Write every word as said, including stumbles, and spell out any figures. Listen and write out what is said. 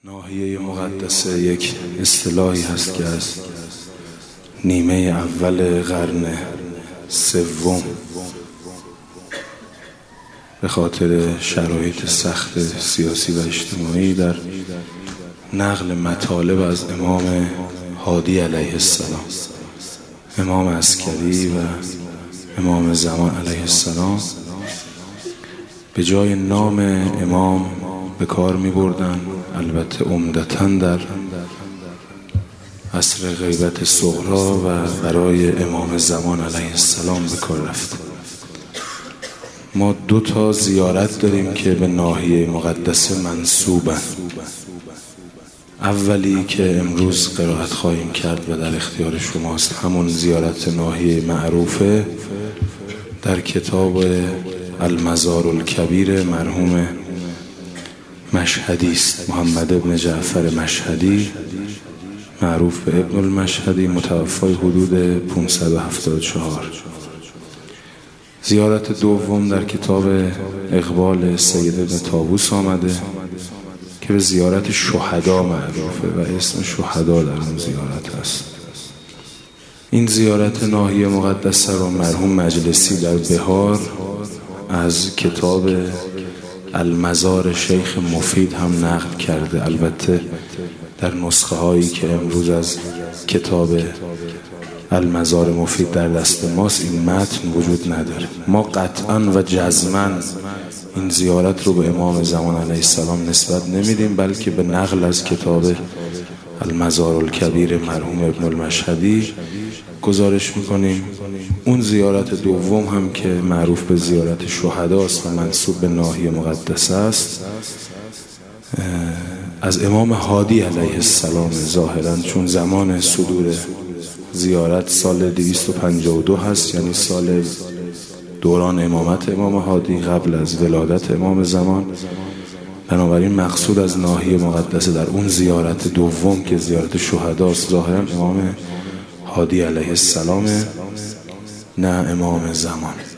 ناحیه مقدسه یک اصطلاحی هست که از نیمه اول قرن سوم به خاطر شرایط سخت سیاسی و اجتماعی در نقل مطالب از امام هادی علیه السلام، امام عسکری و امام زمان علیه السلام، به جای نام امام به کار می بردن. البته عمدتاً در عصر غیبت صغرا و برای امام زمان علیه السلام به کار رفت. ما دو تا زیارت داریم که به ناحیه مقدسه منسوبن. اولی که امروز قرائت خواهیم کرد و در اختیار شماست، همون زیارت ناحیه معروفه در کتاب المزار الکبیر مرحوم مشهدی است، محمد ابن جعفر مشهدی، معروف به ابن المشهدی، متوفای حدود پانصد و هفتاد و چهار. زیارت دوم در کتاب اقبال سید ابن طاووس آمده که به زیارت شهدا معروفه و اسم شهدا در اون زیارت هست. این زیارت ناحیه مقدسه را مرحوم مجلسی در بهار از کتاب المزار شیخ مفید هم نقل کرده. البته در نسخه هایی که امروز از کتاب المزار مفید در دست ماست این متن وجود نداره. ما قطعا و جزما این زیارت رو به امام زمان علیه السلام نسبت نمیدیم، بلکه به نقل از کتاب المزار الکبیر مرحوم ابن المشهدی گزارش میکنیم. اون زیارت دوم هم که معروف به زیارت شهداست و منسوب به ناحیه مقدسه است، از امام هادی علیه السلام ظاهرا، چون زمان صدور زیارت سال دویست و پنجاه و دو هست، یعنی سال دوران امامت امام هادی قبل از ولادت امام زمان. بنابراین مقصود از ناحیه مقدسه در اون زیارت دوم که زیارت شهداست ظاهرا امام هادی علیه السلام، نه امام زمان.